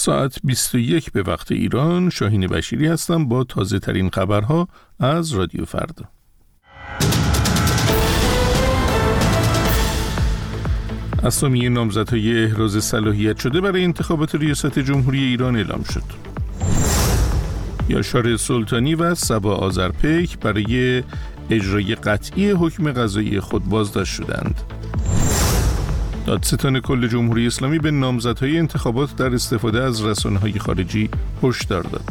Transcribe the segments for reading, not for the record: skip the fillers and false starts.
ساعت 21 به وقت ایران. شاهین بشیری هستم با تازه ترین خبرها از رادیو فردا. اسامی نامزدهای احراز صلاحیت شده برای انتخابات ریاست جمهوری ایران اعلام شد. یاشار سلطانی و صبا آذرپیک برای اجرای قطعی حکم قضایی خود بازداشت شدند. دادستان کل جمهوری اسلامی به نامزدهای انتخابات در استفاده از رسانه‌های خارجی هشدار داد.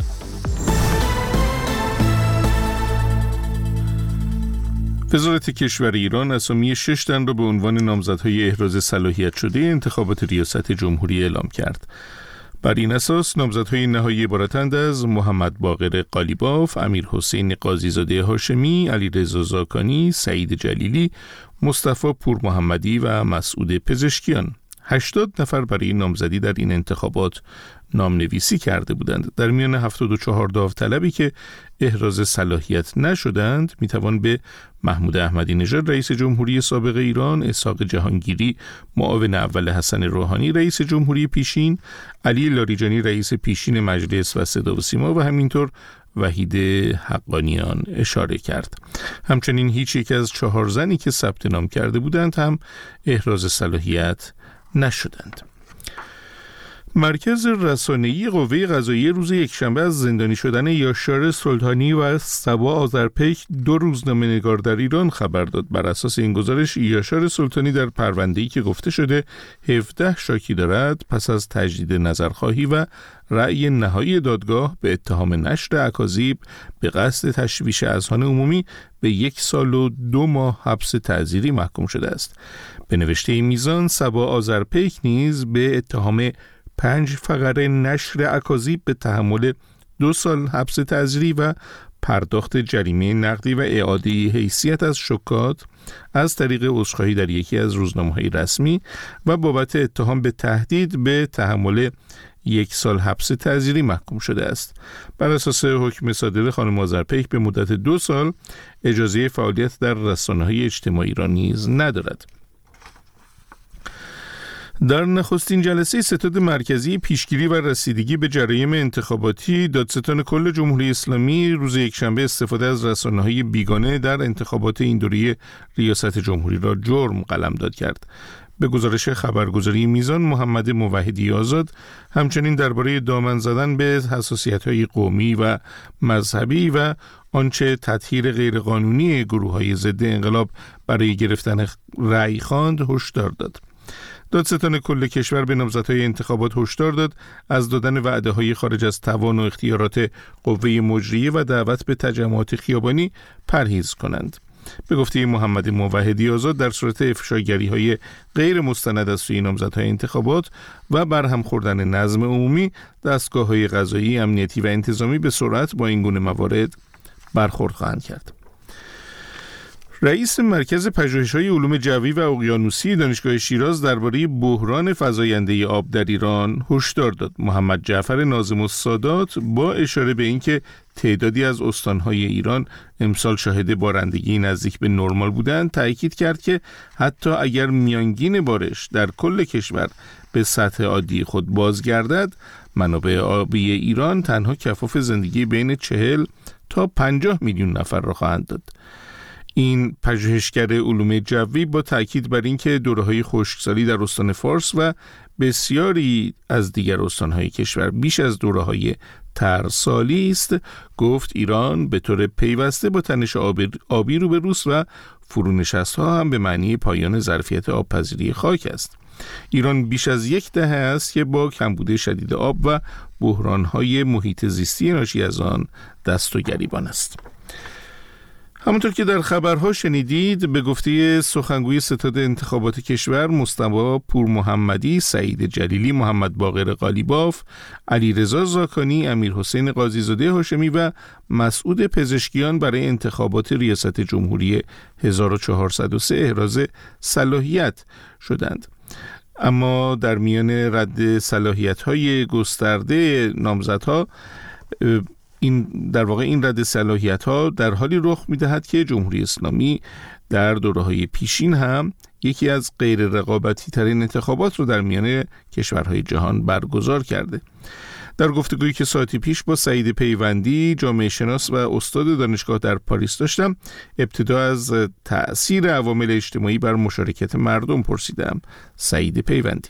وزارت کشور ایران اسامی 6 تن را به عنوان نامزدهای احراز صلاحیت شده انتخابات ریاست جمهوری اعلام کرد. بر این اساس نامزدهای نهایی عبارتند از محمد باقر قالیباف، امیرحسین قاضیزاده هاشمی، علیرضا زاکانی، سعید جلیلی، مصطفی پورمحمدی و مسعود پزشکیان. 80 نفر برای نامزدی در این انتخابات نامنویسی کرده بودند. در میان 74 داوطلبی که احراز صلاحیت نشدند میتوان به محمود احمدی نژاد رئیس جمهوری سابق ایران، اسحاق جهانگیری معاون اول حسن روحانی رئیس جمهوری پیشین، علی لاریجانی رئیس پیشین مجلس و صدا و سیما و همینطور وحید حقانیان اشاره کرد. همچنین هیچ یک از 4 زنی که ثبت نام کرده بودند هم احراز صلاحیت نشدند. مرکز رسانه‌ای قوه قضاییه روز یکشنبه از زندانی شدن یاشار سلطانی و صبا آذرپیک 2 روزنامه‌نگار در ایران خبر داد. بر اساس این گزارش یاشار سلطانی در پرونده‌ای که گفته شده 17 شاکی دارد پس از تجدید نظرخواهی و رأی نهایی دادگاه به اتهام نشر اکاذیب به قصد تشویش اذهان عمومی به 1 سال و 2 ماه حبس تعزیری محکوم شده است. به نوشته میزان صبا آذرپیک نیز به اتهام 5 فقره نشر اکاذیب به تحمل 2 سال حبس تعزیری و پرداخت جریمه نقدی و اعاده حیثیت از شکات از طریق عذرخواهی در یکی از روزنامه‌های رسمی و بابت اتهام به تهدید به تحمل 1 سال حبس تعزیری محکوم شده است. بر اساس حکم صادر خانم آذرپیک به مدت 2 سال اجازه فعالیت در رسانه‌های اجتماعی را نیز ندارد. در نخستین جلسه ستاد مرکزی پیشگیری و رسیدگی به جرایم انتخاباتی، دادستان کل جمهوری اسلامی روز یکشنبه استفاده از رسانه‌های بیگانه در انتخابات این دوره ریاست جمهوری را جرم قلمداد کرد. به گزارش خبرگزاری میزان، محمد موحدی آزاد همچنین درباره دامن زدن به حساسیت‌های قومی و مذهبی و آنچه تطهیر غیرقانونی گروه‌های ضد انقلاب برای گرفتن رأی خواند هشدار داد. دادستان کل کشور به نامزدهای انتخابات هشدار داد از دادن وعده‌های خارج از توان و اختیارات قوه مجریه و دعوت به تجمعات خیابانی پرهیز کنند. به گفته محمد موحدی آزاد، در صورت افشاگری‌های غیر مستند از سوی نامزدهای انتخابات و برهم خوردن نظم عمومی، دستگاه‌های قضایی، امنیتی و انتظامی به سرعت با این گونه موارد برخورد خواهند کرد. رئیس مرکز پژوهش‌های علوم جوی و اقیانوسی دانشگاه شیراز درباره بحران فزاینده آب در ایران هشدار داد. محمد جعفر ناظم السادات با اشاره به اینکه تعدادی از استان‌های ایران امسال شاهد بارندگی نزدیک به نرمال بودند، تأکید کرد که حتی اگر میانگین بارش در کل کشور به سطح عادی خود بازگردد، منابع آبی ایران تنها کفاف زندگی بین 40 تا 50 میلیون نفر را خواهند داد. این پژوهشگر علوم جوی با تاکید بر اینکه دوره‌های خشکسالی در استان فارس و بسیاری از دیگر استان‌های کشور بیش از دوره‌های ترسالی است، گفت ایران به طور پیوسته با تنش آبی روبروست و فرونشست‌ها هم به معنی پایان ظرفیت آبپذیری خاک است. ایران بیش از 10 دهه است که با کمبود شدید آب و بحران‌های محیط زیستی ناشی از آن دست و گریبان است. همونطور که در خبرها شنیدید، به گفته سخنگوی ستاد انتخابات کشور مصطفی پورمحمدی، سعید جلیلی، محمد باقر قالیباف، علیرضا زاکانی، امیرحسین قاضیزاده هاشمی و مسعود پزشکیان برای انتخابات ریاست جمهوری 1403 احراز صلاحیت شدند. اما در میان رد صلاحیت‌های گسترده نامزدها، این در واقع این رد صلاحیت‌ها در حالی رخ می‌دهد که جمهوری اسلامی در دوره‌های پیشین هم یکی از غیر رقابتی ترین انتخابات رو در میان کشورهای جهان برگزار کرده. در گفتگویی که ساعتی پیش با سعید پیوندی، جامعه شناس و استاد دانشگاه در پاریس داشتم، ابتدا از تأثیر عوامل اجتماعی بر مشارکت مردم پرسیدم. سعید پیوندی: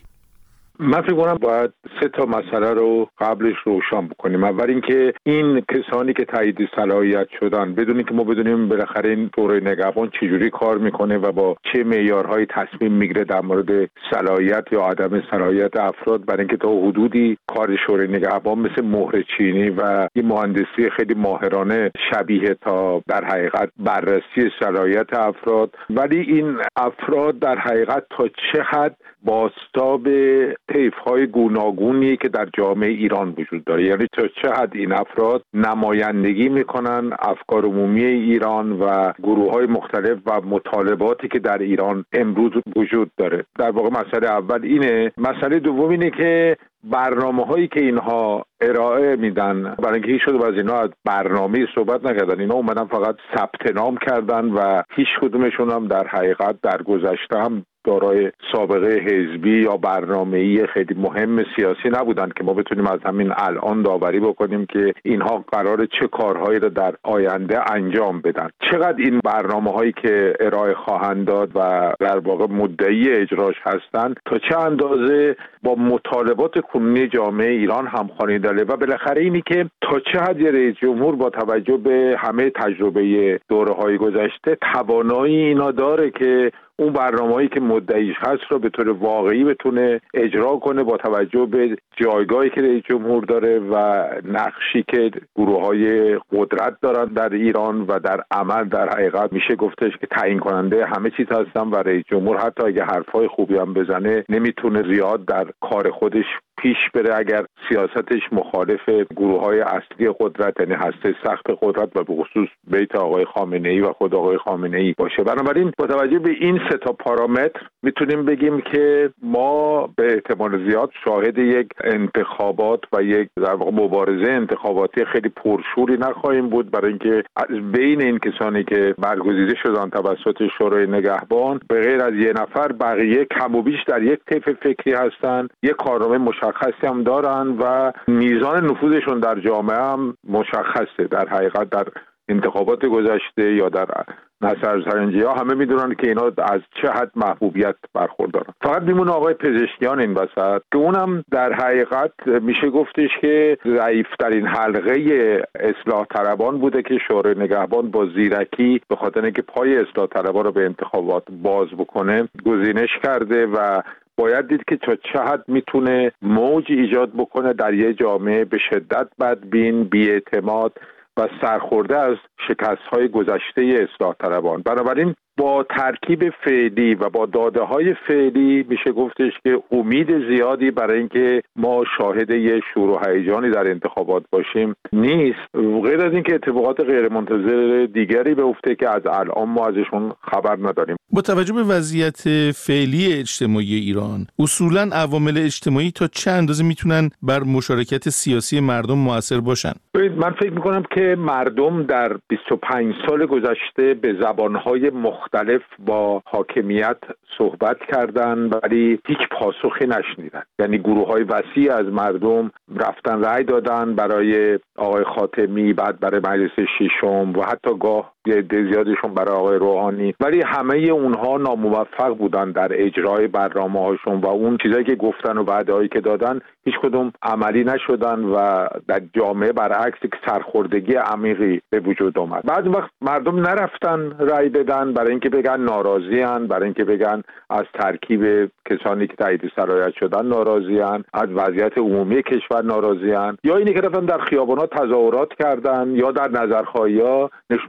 من فکر کنم باید 3 مسئله رو قبلش روشن بکنیم. اول اینکه این کسانی که تایید صلاحیت شدن، بدون اینکه ما بدونیم بالاخره این شورای نگهبان چجوری کار میکنه و با چه معیارهای تصمیم میگیره در مورد صلاحیت یا عدم صلاحیت افراد، برای اینکه تا حدودی کار شورای نگهبان مثل مهر چینی و این مهندسی خیلی ماهرانه شبیه تا در حقیقت بررسی صلاحیت افراد، ولی این افراد در حقیقت تا چه حد بازتاب طیف‌های گوناگونی که در جامعه ایران وجود داره، یعنی تا چه حد این افراد نمایندگی میکنن افکار عمومی ایران و گروه‌های مختلف و مطالباتی که در ایران امروز وجود داره. در واقع مسئله اول اینه. مسئله دوم اینه که برنامه‌هایی که اینها ارائه میدن، برای اینکه هیچ کدوم از اینها از برنامه‌ای صحبت نکردن، اینا اومدن فقط ثبت نام کردن و هیچ کدومشون هم در حقیقت در گذشته هم دارای سابقه حزبی یا برنامه‌ای خیلی مهم سیاسی نبودن که ما بتونیم از همین الان داوری بکنیم که اینها قراره چه کارهایی رو در آینده انجام بدن. چقدر این برنامه‌هایی که ارائه خواهند داد و در واقع مدعی اجراش هستند تا چه اندازه با مطالبات کنونی جامعه ایران همخوانی داره و بالاخره اینی که تا چه حد رئیس جمهور با توجه به همه تجربه دوره‌های گذشته توانایی اینا داره که اون برنامه‌ای که مدعیش هست رو به طور واقعی بتونه اجرا کنه با توجه به جایگاهی که رئیس جمهور داره و نقشی که گروه‌های قدرت دارن در ایران و در عمل در حقیقت میشه گفتش که تعیین کننده همه چیز هستن و رئیس جمهور حتی اگه حرفای خوبی هم بزنه نمیتونه زیاد در کار خودش پیش بره اگر سیاستش مخالف گروه‌های اصلی قدرت، یعنی هسته سخت قدرت و به خصوص بیت آقای خامنه‌ای و خود آقای خامنه‌ای باشه. بنابراین با توجه به این 3 پارامتر میتونیم بگیم که ما به احتمال زیاد شاهد یک انتخابات و یک در واقع مبارزه انتخاباتی خیلی پرشوری نخواهیم بود، برای اینکه از بین این کسانی که برگزیده شدن توسط شورای نگهبان به غیر از یه نفر بقیه کم و بیش در یک طیف فکری هستن، یک کارنامه مشخصی هم دارن و میزان نفوذشون در جامعه هم مشخصه. در حقیقت در انتخابات گذشته یا در نظرسنجی‌ها همه میدونن که اینا از چه حد محبوبیت برخوردارن. فقط میمونه آقای پزشکیان این وسط که اونم در حقیقت میشه گفتش که ضعیف‌ترین حلقه اصلاح طلبان بوده که شورای نگهبان با زیرکی به خاطر اینکه پای اصلاح طلبان رو به انتخابات باز بکنه گزینش کرده و باید دید که تا چه حد میتونه موج ایجاد بکنه در یه جامعه به شدت بدبین، بی‌اعتماد و سرخورده از شکست‌های گذشته اصلاح طلبان. بنابراین با ترکیب فعلی و با داده‌های فعلی میشه گفتش که امید زیادی برای اینکه ما شاهد یه شور و هیجانی در انتخابات باشیم نیست، غیر از اینکه اتفاقات غیرمنتظره دیگری بیفته که از الان ما ازشون خبر نداریم. با توجه به وضعیت فعلی اجتماعی ایران، اصولاً عوامل اجتماعی تا چه اندازه میتونن بر مشارکت سیاسی مردم مؤثر باشن؟ من فکر میکنم که مردم در 25 سال گذشته به زبانهای مختلف با حاکمیت صحبت کردن ولی هیچ پاسخی نشنیدن. یعنی گروه‌های وسیع از مردم رفتن رأی دادن برای آقای خاتمی، بعد برای مجلس ششم و حتی گاه یه عده زیادشون برای آقای روحانی، ولی همه اونها ناموفق بودن در اجرای برنامه‌هاشون و اون چیزایی که گفتن و وعده‌هایی که دادن هیچ کدوم عملی نشدن و در جامعه برعکس یک سرخوردگی عمیقی به وجود اومد. بعضی وقت مردم نرفتن رأی بدن برای اینکه بگن ناراضی‌اند، برای اینکه بگن از ترکیب کسانی که تایید صلاحیت شدن ناراضی‌اند، از وضعیت عمومی کشور ناراضی‌اند، یا اینی که رفتن در خیابان‌ها تظاهرات کردن یا در نظرخواهی‌ها نشون دادن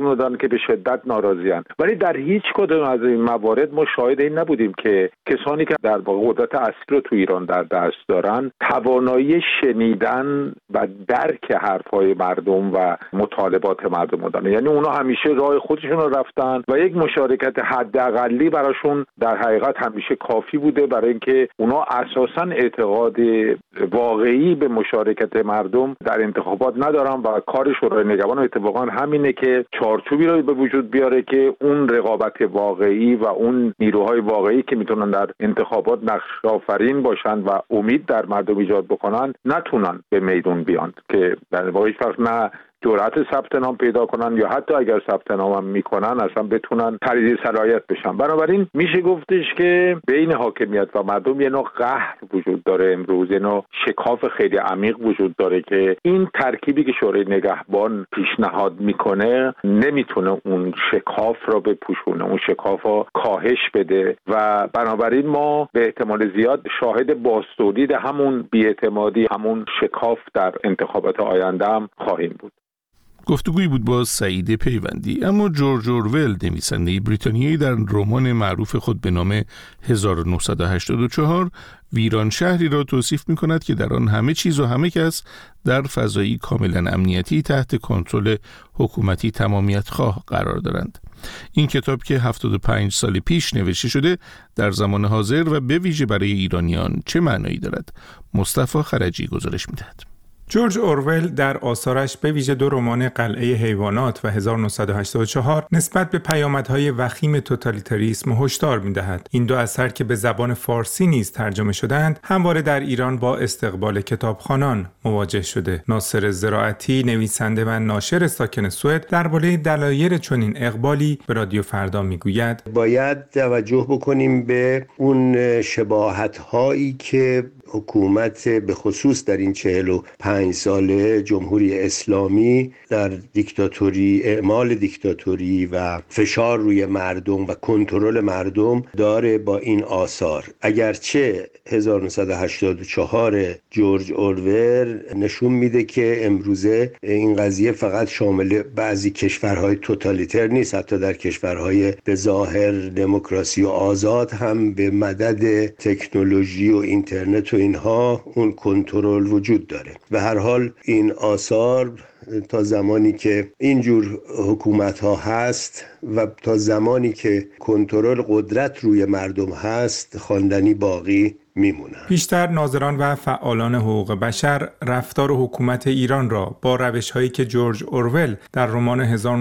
که به شدت ناراضی‌اند. ولی در هیچ کدوم از این موارد ما شاهد این نبودیم که کسانی که در واقع قدرت اصلی رو تو ایران در دست دارن توانایی شنیدن و درک حرفهای مردم و مطالبات مردم دارن. یعنی اونا همیشه راه خودشون رو رفتن و یک مشارکت حداقلی براشون در حقیقت همیشه کافی بوده برای اینکه اونا اساساً اعتقاد واقعی به مشارکت مردم در انتخابات ندارن و کار شورای نگهبان اتفاقا همینه که چارچوبی رو به وجود بیاره که اون رقابت واقعی و اون نیروهای واقعی که میتونن در انتخابات نقش آفرین باشن و امید در مردم ایجاد بکنن نتونن به میدون بیان، که در واقع هیچ وقت نه جرأت ثبت نام پیدا کنن یا حتی اگر ثبت نام هم میکنن اصلا بتونن تایید صلاحیت بشن. بنابراین میشه گفتش که بین حاکمیت و مردم یه نوع قهر وجود داره امروز، یه نوع شکاف خیلی عمیق وجود داره که این ترکیبی که شورای نگهبان پیشنهاد میکنه نمیتونه اون شکاف رو بپوشونه، اون شکاف رو کاهش بده و بنابراین ما به احتمال زیاد شاهد بازتولید همون بی‌اعتمادی، همون شکاف در انتخابات آینده هم خواهیم بود. گفتگویی بود با سعید پیوندی. اما جورج اورول، نویسنده بریتانیایی، در رمان معروف خود به نام 1984 ویران شهری را توصیف می کند که در آن همه چیز و همه کس در فضایی کاملا امنیتی تحت کنترل حکومتی تمامیت خواه قرار دارند. این کتاب که 75 سال پیش نوشته شده در زمان حاضر و به ویژه برای ایرانیان چه معنایی دارد؟ مصطفی خرجی گزارش می دهد. جورج اورول در آثارش به ویژه دو رمان قلعه حیوانات و 1984 نسبت به پیامدهای وخیم توتالیتاریسم هشدار می‌دهد. این دو اثر که به زبان فارسی نیز ترجمه شدند، همواره در ایران با استقبال کتابخوانان مواجه شده. ناصر زراعتی، نویسنده و ناشر ساکن سوئد، درباره دلایل چنین اقبالی به رادیو فردا میگوید: باید توجه بکنیم به اون شباهت‌هایی که حکومت به خصوص در این 45 ساله جمهوری اسلامی در دیکتاتوری، اعمال دیکتاتوری و فشار روی مردم و کنترل مردم داره با این آثار. اگرچه 1984 جورج اورول نشون میده که امروزه این قضیه فقط شامل بعضی کشورهای توتالیتر نیست، حتی در کشورهای به ظاهر دموکراسی و آزاد هم به مدد تکنولوژی و اینترنت و اینها اون کنترل وجود داره. به هر حال این آثار تا زمانی که اینجور حکومت ها هست و تا زمانی که کنترل قدرت روی مردم هست خواندنی باقی میمونن. پیشتر ناظران و فعالان حقوق بشر رفتار حکومت ایران را با روش‌هایی که جورج اورول در رمان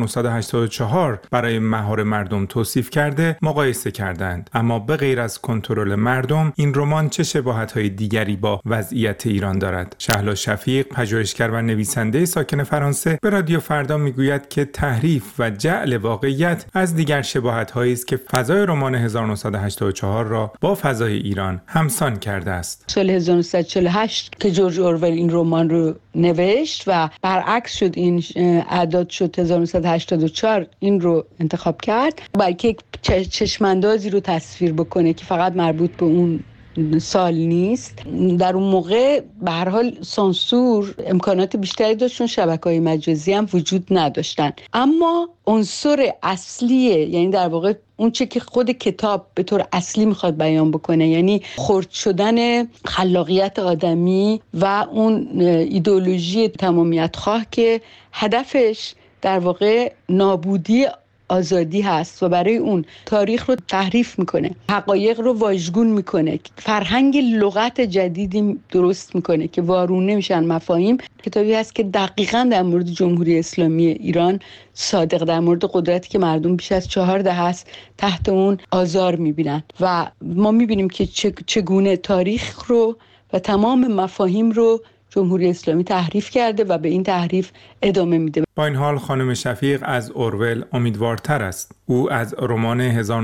1984 برای مهار مردم توصیف کرده مقایسه کردند. اما به غیر از کنترل مردم، این رمان چه شباهت‌های دیگری با وضعیت ایران دارد؟ شهلا شفیق، پژوهشگر و نویسنده ساکن فرانسه، به رادیو فردا میگوید که تحریف و جعل واقعیت از دیگر شباهت‌هایی است که فضای رمان 1984 را با فضای ایران همسان کرده است. سال 1948 که جورج اورول این رمان رو نوشت و برعکس شد، این اعداد شد 1984 این رو انتخاب کرد برای که چشماندازی رو تصویر بکنه که فقط مربوط به اون سال نیست. در اون موقع به هر حال سانسور امکانات بیشتری داشت، چون شبکه‌های مجازی هم وجود نداشتن، اما عنصر اصلیه، یعنی در واقع اون چه که خود کتاب به طور اصلی میخواد بیان بکنه، یعنی خرد شدن خلاقیت آدمی و اون ایدئولوژی تمامیت خواه که هدفش در واقع نابودی آزادی هست و برای اون تاریخ رو تحریف میکنه، حقایق رو واژگون میکنه، فرهنگ لغت جدیدی درست میکنه که وارونه میشن مفاهیم. کتابی هست که دقیقاً در مورد جمهوری اسلامی ایران صادق، در مورد قدرتی که مردم بیش از 4 دهه است تحت اون آزار میبینن و ما میبینیم که چگونه تاریخ رو و تمام مفاهیم رو جمهوری اسلامی تحریف کرده و به این تحریف ادامه میده. با این حال خانم شفیق از اورول امیدوارتر است. او از رمان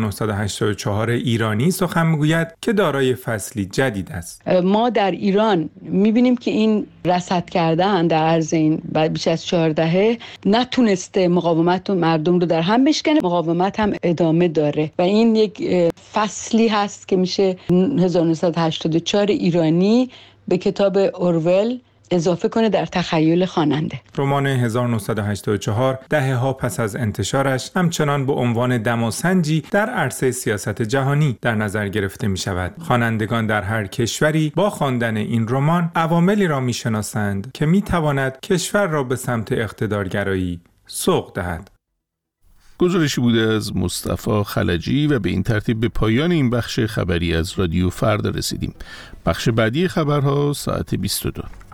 1984 ایرانی سخن میگوید که دارای فصلی جدید است. ما در ایران میبینیم که این رصد کردن در عرض این بیش از 4 دهه نتونسته مقاومت مردم رو در هم بشکنه، مقاومت هم ادامه داره و این یک فصلی هست که میشه 1984 ایرانی به کتاب اورول اضافه کنه در تخیل خواننده. رمان 1984 دهه‌ها پس از انتشارش همچنان به عنوان دماسنجی در عرصه سیاست جهانی در نظر گرفته می شود. خوانندگان در هر کشوری با خواندن این رمان عواملی را می شناسند که می تواند کشور را به سمت اقتدارگرایی سوق دهد. گزارشی بوده از مصطفی خلجی و به این ترتیب به پایان این بخش خبری از رادیو فردا رسیدیم. بخش بعدی خبرها ساعت 22.